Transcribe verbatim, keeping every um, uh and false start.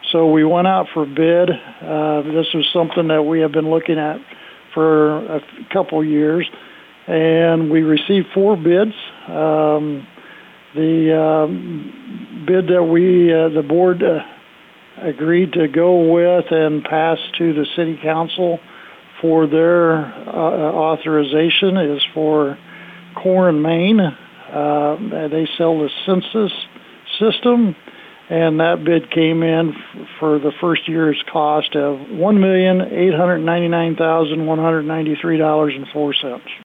So we went out for bid. Uh, this was something that we have been looking at for a couple years, and we received four bids. Um, the um, bid that we, uh, the board uh, agreed to go with and pass to the city council for their uh, authorization is for Core and Main. Uh, they sell the census system, and that bid came in f- for the first year's cost of one million eight hundred ninety-nine thousand one hundred ninety-three dollars and four cents.